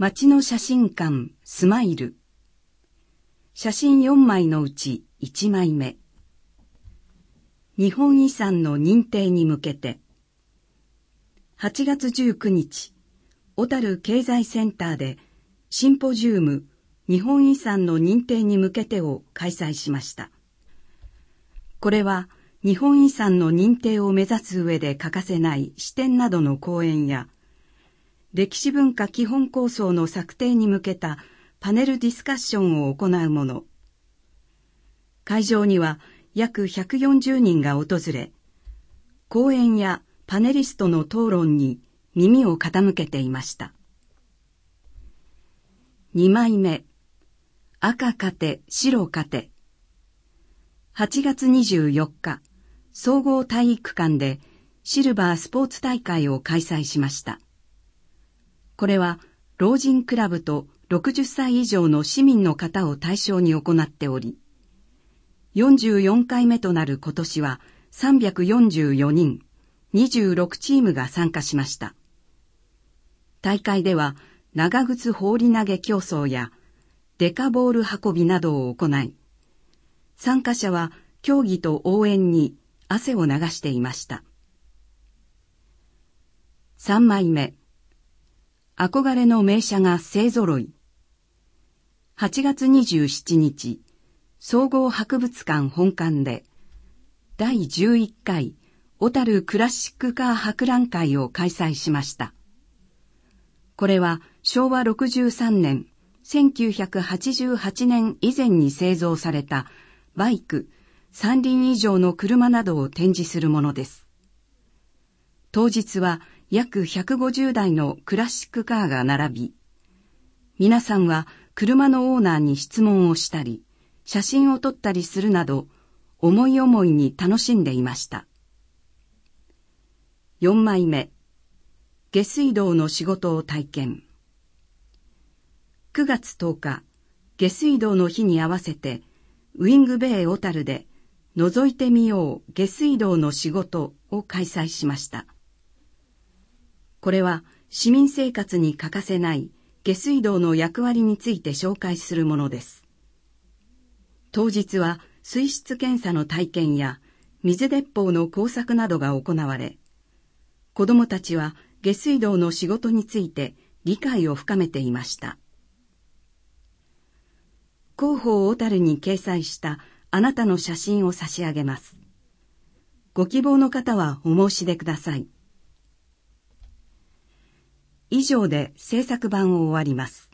街の写真館スマイル。写真4枚のうち1枚目。日本遺産の認定に向けて。8月19日、小樽経済センターでシンポジウム日本遺産の認定に向けてを開催しました。これは日本遺産の認定を目指す上で欠かせない視点などの講演や、歴史文化基本構想の策定に向けたパネルディスカッションを行うもの。会場には約140人が訪れ、講演やパネリストの討論に耳を傾けていました。2枚目、赤勝て白勝て。8月24日、総合体育館でシルバースポーツ大会を開催しました。これは老人クラブと60歳以上の市民の方を対象に行っており、44回目となる今年は344人、26チームが参加しました。大会では長靴放り投げ競争やデカボール運びなどを行い、参加者は競技と応援に汗を流していました。3枚目、憧れの名車が勢ぞろい。8月27日、総合博物館本館で第11回小樽クラシックカー博覧会を開催しました。これは昭和63年、1988年以前に製造されたバイク、3輪以上の車などを展示するものです。当日は約150台のクラシックカーが並び、皆さんは車のオーナーに質問をしたり、写真を撮ったりするなど、思い思いに楽しんでいました。4枚目、下水道の仕事を体験。9月10日、下水道の日に合わせて、ウィングベイ小樽で、覗いてみよう下水道の仕事を開催しました。これは市民生活に欠かせない下水道の役割について紹介するものです。当日は水質検査の体験や水鉄砲の工作などが行われ、子どもたちは下水道の仕事について理解を深めていました。広報小樽に掲載したあなたの写真を差し上げます。ご希望の方はお申し出ください。以上で制作版を終わります。